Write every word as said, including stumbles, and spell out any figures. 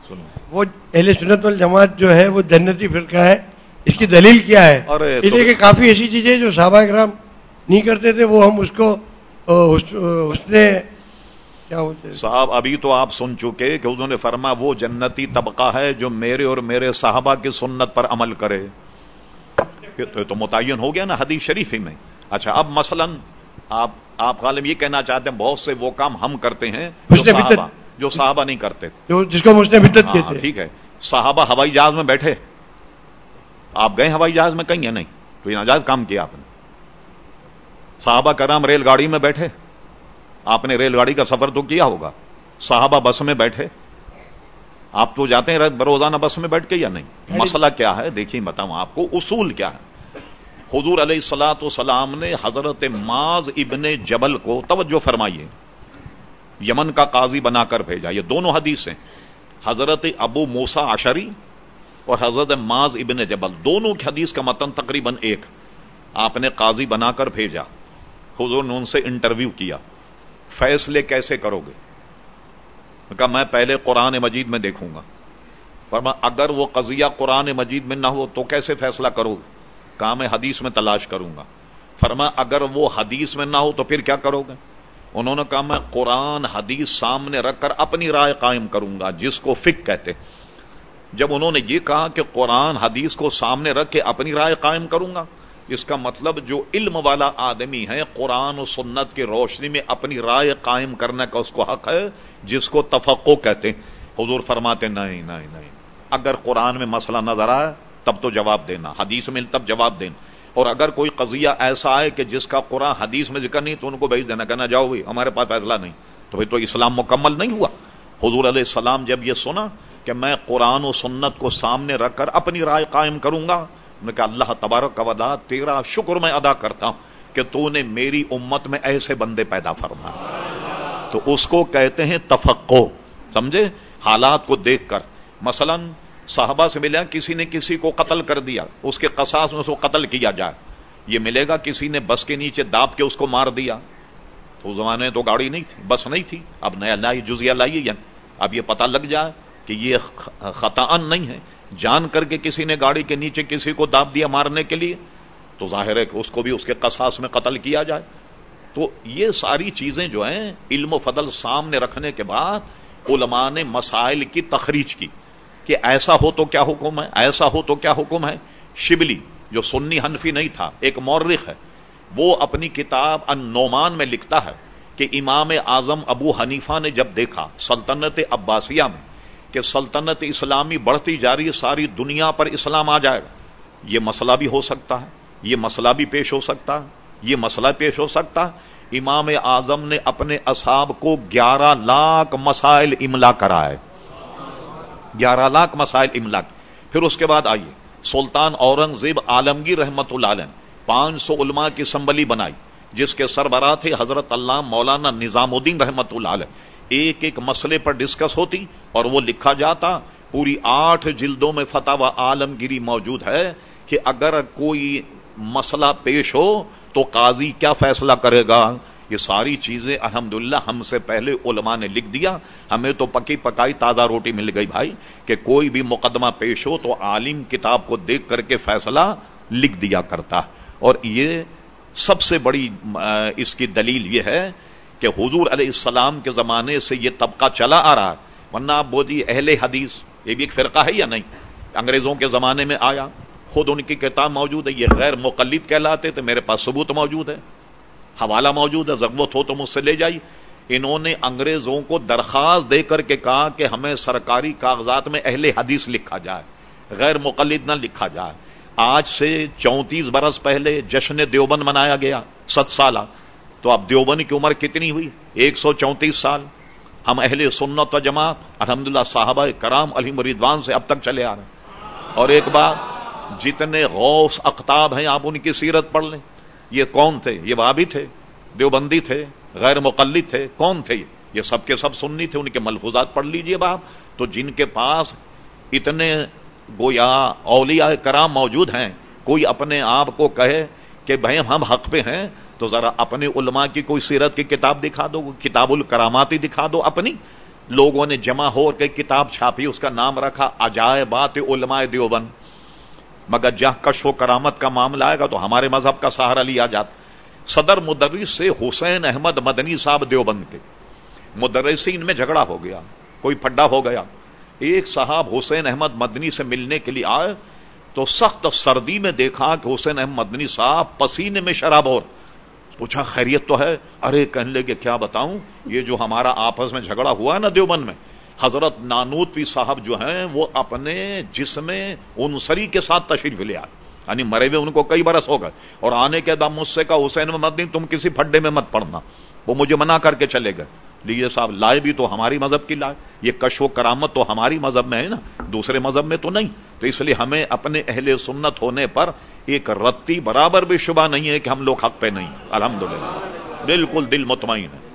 وہ اہل سنت والجماعت جو ہے وہ جنتی فرقہ ہے، اس کی دلیل کیا ہے؟ اس لیے کہ کافی ایسی چیزیں جو صحابہ کرام نہیں کرتے تھے وہ ہم اس کو اس نے کیا ہوتے صاحب ابھی تو آپ سن چکے کہ انہوں نے فرما وہ جنتی طبقہ ہے جو میرے اور میرے صحابہ کی سنت پر عمل کرے، تو متعین ہو گیا نا حدیث شریف ہی میں. اچھا اب مثلا آپ آپ غالب یہ کہنا چاہتے ہیں بہت سے وہ کام ہم کرتے ہیں جو صحابہ جو صحابہ نہیں کرتے تھے، جس کو مسلم بدعت کہتے ہیں. ٹھیک ہے، صحابہ ہوائی جہاز میں بیٹھے، آپ گئے ہوائی جہاز میں کہیں یا نہیں؟ تو یہ ناجائز کام کیا آپ نے. صحابہ کرام ریل گاڑی میں بیٹھے، آپ نے ریل گاڑی کا سفر تو کیا ہوگا. صحابہ بس میں بیٹھے، آپ تو جاتے ہیں روزانہ بس میں بیٹھ کے یا نہیں؟ مسئلہ کیا ہے دیکھیے بتاؤں آپ کو، اصول کیا ہے. حضور علیہ الصلوۃ والسلام نے حضرت معاذ ابن جبل کو، توجہ فرمائیے، یمن کا قاضی بنا کر بھیجا. یہ دونوں حدیث ہیں، حضرت ابو موسیٰ اشعری اور حضرت معاذ ابن جبل، دونوں کی حدیث کا متن تقریباً ایک. آپ نے قاضی بنا کر بھیجا، حضور نے ان سے انٹرویو کیا، فیصلے کیسے کرو گے؟ کہا میں پہلے قرآن مجید میں دیکھوں گا. فرمایا اگر وہ قضیہ قرآن مجید میں نہ ہو تو کیسے فیصلہ کرو گے؟ کہا میں حدیث میں تلاش کروں گا. فرمایا اگر وہ حدیث میں نہ ہو تو پھر کیا کرو گے؟ انہوں نے کہا میں قرآن حدیث سامنے رکھ کر اپنی رائے قائم کروں گا، جس کو فقہ کہتے. جب انہوں نے یہ کہا کہ قرآن حدیث کو سامنے رکھ کے اپنی رائے قائم کروں گا، اس کا مطلب جو علم والا آدمی ہے قرآن و سنت کی روشنی میں اپنی رائے قائم کرنے کا اس کو حق ہے، جس کو تفقہ کہتے. حضور فرماتے نہیں نہیں نہیں، اگر قرآن میں مسئلہ نظر آئے تب تو جواب دینا، حدیث میں تب جواب دینا. اور اگر کوئی قضیہ ایسا ہے کہ جس کا قرآن حدیث میں ذکر نہیں تو ان کو بھیج دینا، کہنا جاؤ بھائی ہمارے پاس فیصلہ نہیں. تو بھائی تو اسلام مکمل نہیں ہوا. حضور علیہ السلام جب یہ سنا کہ میں قرآن و سنت کو سامنے رکھ کر اپنی رائے قائم کروں گا، نے کہا اللہ تبارک و تعالی تیرا شکر میں ادا کرتا ہوں کہ تو نے میری امت میں ایسے بندے پیدا فرمائے. تو اس کو کہتے ہیں تفقہ. سمجھے؟ حالات کو دیکھ کر. مثلا صحابہ سے ملا کسی نے کسی کو قتل کر دیا، اس کے قصاص میں اس کو قتل کیا جائے. یہ ملے گا کسی نے بس کے نیچے داب کے اس کو مار دیا، تو اس زمانے میں تو گاڑی نہیں تھی، بس نہیں تھی. اب نیا لائی جزیہ لائیے یا اب یہ پتہ لگ جائے کہ یہ خطأً نہیں ہے، جان کر کے کسی نے گاڑی کے نیچے کسی کو داب دیا مارنے کے لیے، تو ظاہر ہے کہ اس کو بھی اس کے قصاص میں قتل کیا جائے. تو یہ ساری چیزیں جو ہیں علم و فضل سامنے رکھنے کے بعد علماء نے مسائل کی تخریج کی کہ ایسا ہو تو کیا حکم ہے، ایسا ہو تو کیا حکم ہے. شبلی جو سنی حنفی نہیں تھا، ایک مورخ ہے، وہ اپنی کتاب النعمان میں لکھتا ہے کہ امام اعظم ابو حنیفہ نے جب دیکھا سلطنت عباسیہ میں کہ سلطنت اسلامی بڑھتی جا رہی ہے، ساری دنیا پر اسلام آ جائے گا، یہ مسئلہ بھی ہو سکتا ہے، یہ مسئلہ بھی پیش ہو سکتا ہے، یہ مسئلہ پیش ہو سکتا ہے. امام اعظم نے اپنے اصحاب کو گیارہ لاکھ مسائل املا کرائے، گیارہ لاکھ مسائل املا. پھر اس کے بعد آئیے سلطان اورنگزیب عالمگیر رحمت اللہ علیہ پانچ سو علماء کی اسمبلی بنائی، جس کے سربراہ تھے حضرت علامہ مولانا نظام الدین رحمت اللہ علیہ. ایک ایک مسئلے پر ڈسکس ہوتی اور وہ لکھا جاتا. پوری آٹھ جلدوں میں فتاوی عالمگیری موجود ہے کہ اگر کوئی مسئلہ پیش ہو تو قاضی کیا فیصلہ کرے گا. یہ ساری چیزیں الحمدللہ ہم سے پہلے علماء نے لکھ دیا. ہمیں تو پکی پکائی تازہ روٹی مل گئی بھائی کہ کوئی بھی مقدمہ پیش ہو تو عالم کتاب کو دیکھ کر کے فیصلہ لکھ دیا کرتا. اور یہ سب سے بڑی اس کی دلیل یہ ہے کہ حضور علیہ السلام کے زمانے سے یہ طبقہ چلا آ رہا ہے. ورنہ آپ بولیے اہل حدیث یہ بھی ایک فرقہ ہے یا نہیں؟ انگریزوں کے زمانے میں آیا، خود ان کی کتاب موجود ہے، یہ غیر مقلد کہلاتے تھے، میرے پاس ثبوت موجود ہے، حوالہ موجود ہے، ضرورت ہو تو مجھ سے لے جائیے. انہوں نے انگریزوں کو درخواست دے کر کے کہا کہ ہمیں سرکاری کاغذات میں اہل حدیث لکھا جائے، غیر مقلد نہ لکھا جائے. آج سے چونتیس برس پہلے جشن دیوبند منایا گیا ست سالہ، تو اب دیوبند کی عمر کتنی ہوئی؟ ایک سو چونتیس سال. ہم اہل سنت و جماعت الحمدللہ صحابہ کرام علیہم رضوان سے اب تک چلے آ رہے ہیں. اور ایک بات، جتنے غوث اقطاب ہیں آپ ان کی سیرت پڑھ لیں. یہ کون تھے؟ یہ وہابی تھے، دیوبندی تھے، غیر مقلد تھے، کون تھے؟ یہ سب کے سب سنی تھے. ان کے ملفوظات پڑھ لیجئے باپ. تو جن کے پاس اتنے گویا اولیاء کرام موجود ہیں، کوئی اپنے آپ کو کہے کہ بھائی ہم حق پہ ہیں تو ذرا اپنے علماء کی کوئی سیرت کی کتاب دکھا دو، کتاب الکرامات ہی دکھا دو اپنی. لوگوں نے جمع ہو کے کتاب چھاپی، اس کا نام رکھا عجائبات علماء دیوبند. مگر جہاں کشف و کرامت کا معاملہ آئے گا تو ہمارے مذہب کا سہارا لیا جاتا. صدر مدرس سے حسین احمد مدنی صاحب دیوبند کے مدرسین میں جھگڑا ہو گیا، کوئی پھڈا ہو گیا. ایک صاحب حسین احمد مدنی سے ملنے کے لیے آئے تو سخت سردی میں دیکھا کہ حسین احمد مدنی صاحب پسینے میں شرابور. پوچھا خیریت تو ہے؟ ارے کہنے لگے کیا بتاؤں، یہ جو ہمارا آپس میں جھگڑا ہوا ہے نا دیوبند میں، حضرت نانوتوی صاحب جو ہیں وہ اپنے جسم انصری کے ساتھ تشریف لے آئے، یعنی مرے ہوئے ان کو کئی برس ہو گئے، اور آنے کے بعد مجھ سے کہا حسین مدنی تم کسی پھڈے میں مت پڑنا. وہ مجھے منع کر کے چلے گئے. لیے صاحب لائے بھی تو ہماری مذہب کی لائے، یہ کشف و کرامت تو ہماری مذہب میں ہے نا، دوسرے مذہب میں تو نہیں. تو اس لیے ہمیں اپنے اہل سنت ہونے پر ایک رتی برابر بھی شبہ نہیں ہے کہ ہم لوگ حق پہ نہیں. الحمدللہ بالکل دل مطمئن ہے.